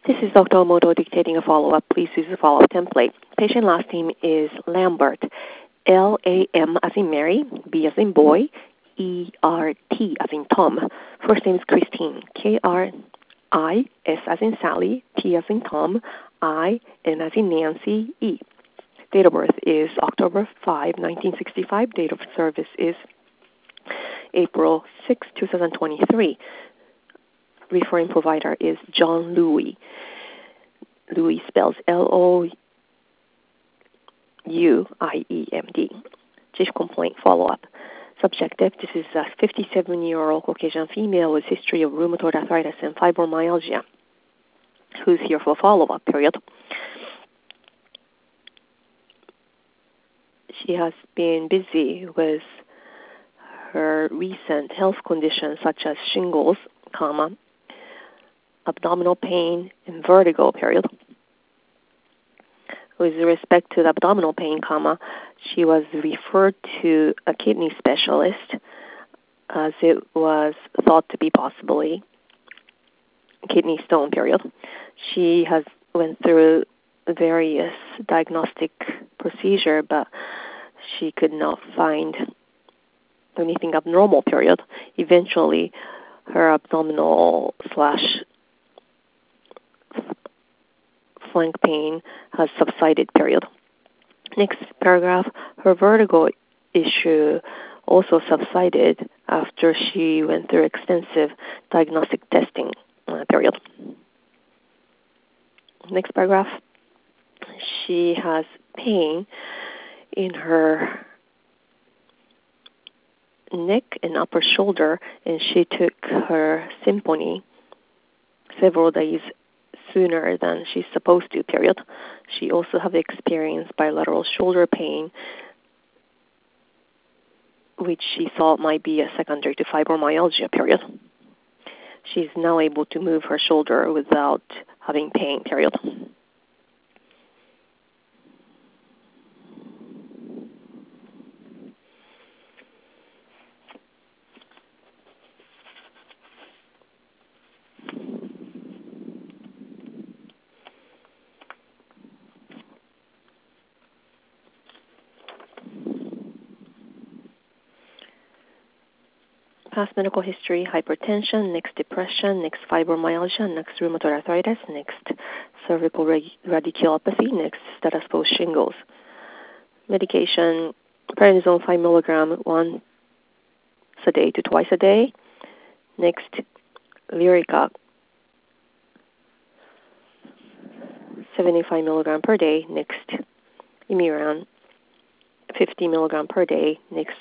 This is Dr. Omoto dictating a follow-up. Please use the follow-up template. Patient last name is Lambert. L-A-M as in Mary, B as in boy, E-R-T as in Tom. First name is Christine. K-R-I-S as in Sally, T as in Tom, I-N as in Nancy, E. Date of birth is October 5, 1965. Date of service is April 6, 2023. Referring provider is John Louis. Louis spells L-O-U-I-E-M-D. Chief complaint follow-up. Subjective, this is a 57-year-old Caucasian female with history of rheumatoid arthritis and fibromyalgia who's here for follow-up period. She has been busy with her recent health conditions such as shingles, abdominal pain, and vertigo, period. With respect to the abdominal pain, she was referred to a kidney specialist as it was thought to be possibly kidney stone, period. She has went through various diagnostic procedure, but she could not find anything abnormal, period. Eventually, her abdominal / flank pain has subsided, period. Next paragraph, her vertigo issue also subsided after she went through extensive diagnostic testing, period. Next paragraph, she has pain in her neck and upper shoulder, and she took her Symphony several days sooner than she's supposed to, period. She also have experienced bilateral shoulder pain, which she thought might be a secondary to fibromyalgia, period. She's now able to move her shoulder without having pain, period. Past medical history, hypertension, next depression, next fibromyalgia, next rheumatoid arthritis, next cervical radiculopathy, next status post shingles. Medication, prednisone 5 milligram once a day to twice a day. Next, Lyrica 75 milligram per day. Next, Imiran 50 milligram per day. Next,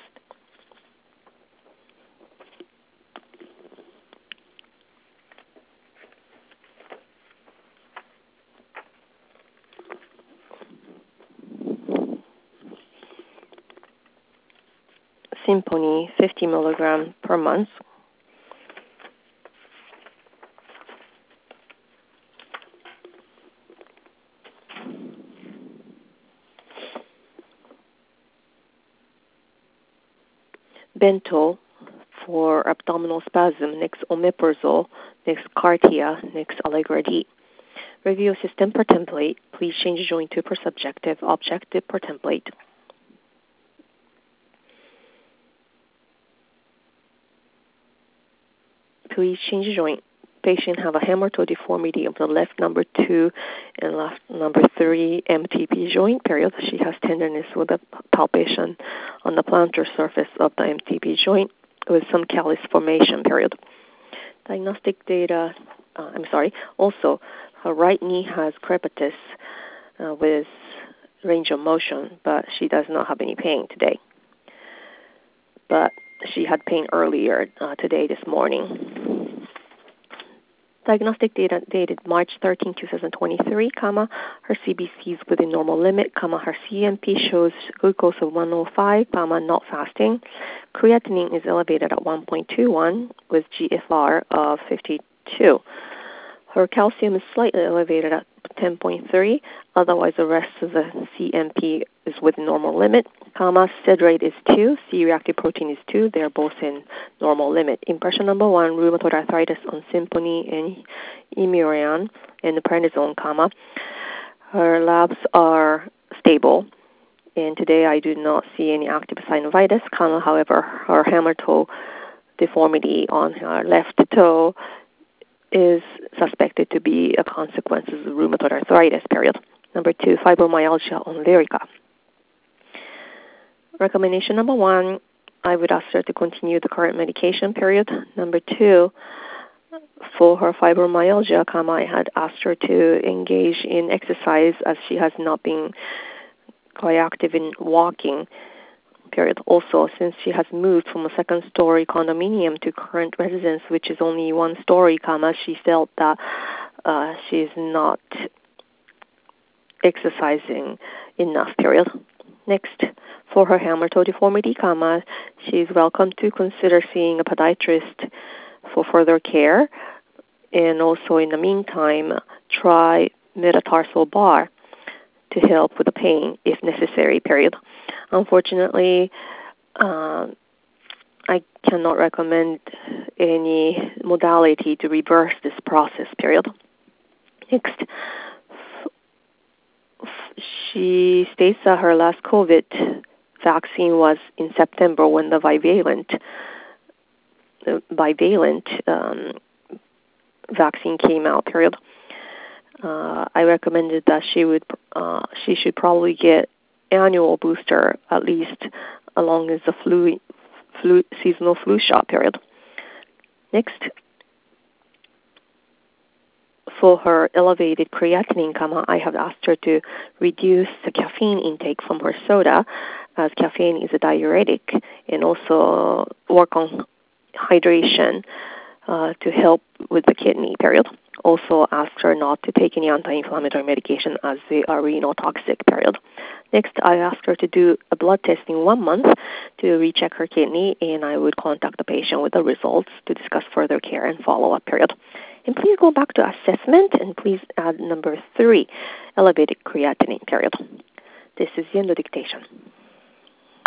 Symphony 50 milligram per month. Bento for abdominal spasm, next omeprazole, next Cartia, next Allegra D. Review system per template. Please change joint to per subjective, objective per template. Please change joint. Patient have a hemorrhoid deformity of the left number 2 and left number 3 MTP joint, period. She has tenderness with a palpation on the plantar surface of the MTP joint with some callus formation, period. Diagnostic data, also her right knee has crepitus with range of motion, but she does not have any pain today. But she had pain earlier today, this morning. Diagnostic data dated March 13, 2023, her CBC is within normal limit, her CMP shows glucose of 105, not fasting. Creatinine is elevated at 1.21 with GFR of 52. Her calcium is slightly elevated at 10.3, otherwise the rest of the CMP is within normal limit, SID rate is 2, C-reactive protein is 2. They are both in normal limit. Impression number 1, rheumatoid arthritis on Symphony and Imurian and the prednisone, her labs are stable. And today I do not see any active synovitis, however, her hammer toe deformity on her left toe is suspected to be a consequence of rheumatoid arthritis, period. Number 2, fibromyalgia on Lyrica. Recommendation number 1, I would ask her to continue the current medication, period. Number 2, for her fibromyalgia, I had asked her to engage in exercise as she has not been quite active in walking, period. Also, since she has moved from a second-story condominium to current residence, which is only one story, she felt that she's not exercising enough, period. Next, for her hammer toe deformity, she's welcome to consider seeing a podiatrist for further care, and also in the meantime, try metatarsal bar to help with the pain if necessary, period. Unfortunately, I cannot recommend any modality to reverse this process, period. Next, she states that her last COVID vaccine was in September when the bivalent vaccine came out, period. I recommended that she should probably get annual booster at least along with the seasonal flu shot, period. Next, for her elevated creatinine, I have asked her to reduce the caffeine intake from her soda, as caffeine is a diuretic, and also work on hydration to help with the kidney, period. Also ask her not to take any anti-inflammatory medication as they are renal toxic, period. Next, I asked her to do a blood test in 1 month to recheck her kidney, and I would contact the patient with the results to discuss further care and follow-up, period. And please go back to assessment, and please add number 3, elevated creatinine, period. This is the end of dictation.